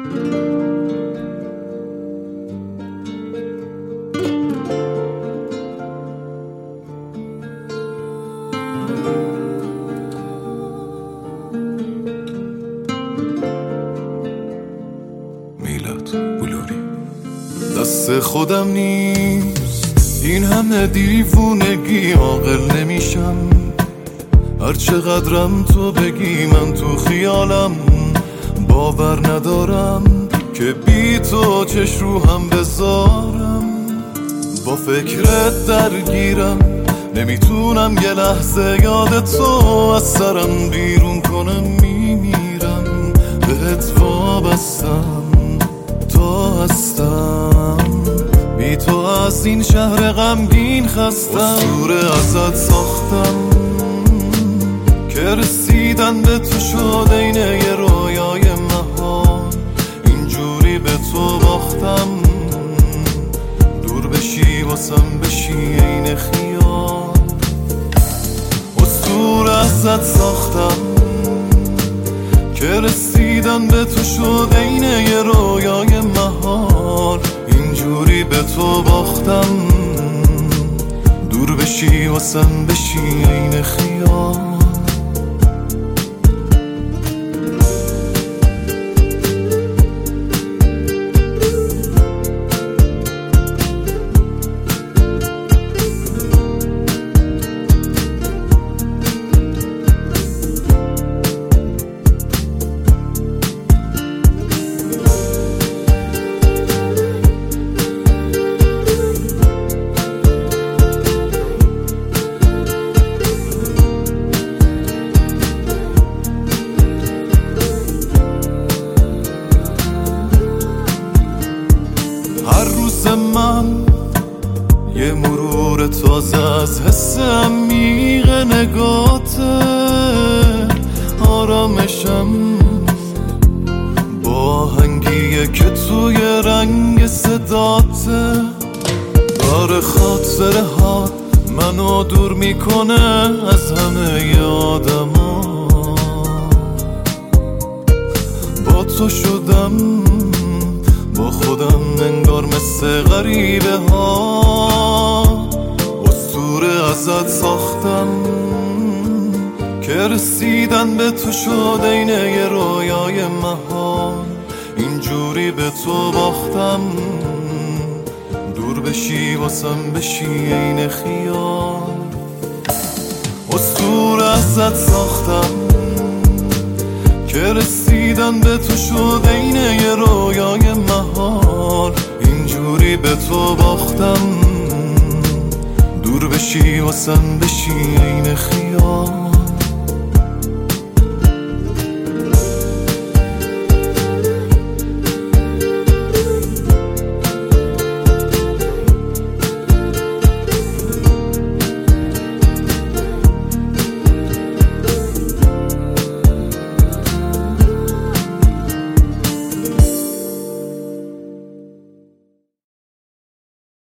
دست خودم نیست این همه دیوونگی، عاقل نمیشم هر چقدرم تو بگی. من تو خیالم باور ندارم که بی تو چش رو هم بذارم. با فکرت درگیرم، نمیتونم یه لحظه یاد تو از سرم بیرون کنم. میمیرم بهت وابستم، تو هستم بی تو از این شهر غمگین خستم. اسطوره ازت ساختم که رسیدن به تو شد عین یه رویای محال. اینجوری به تو باختم دور بشی واسم بشی عین خیال. اسطوره ازت ساختم که رسیدن به تو شد عین یه رویای محال. اینجوری به تو باختم دور بشی واسم بشی عین خیال. هر روز من یه مرور تازه از حس عمیق نگاته. آرامشم با آهنگیه که توی رنگ صداته. داره خاطره ها منو دور میکنه از همه آدما. با تو شدم با خودم انگار مثل غریبه ها. اسطوره ازت ساختم که رسیدن به تو شد عین یه رویای محال. اینجوری به تو باختم دور بشی واسم بشی عین خیال. اسطوره ازت ساختم که رسیدن به تو شد عین یه رویای محال. اینجوری به تو باختم دور بشی واسم بشی عین خیال.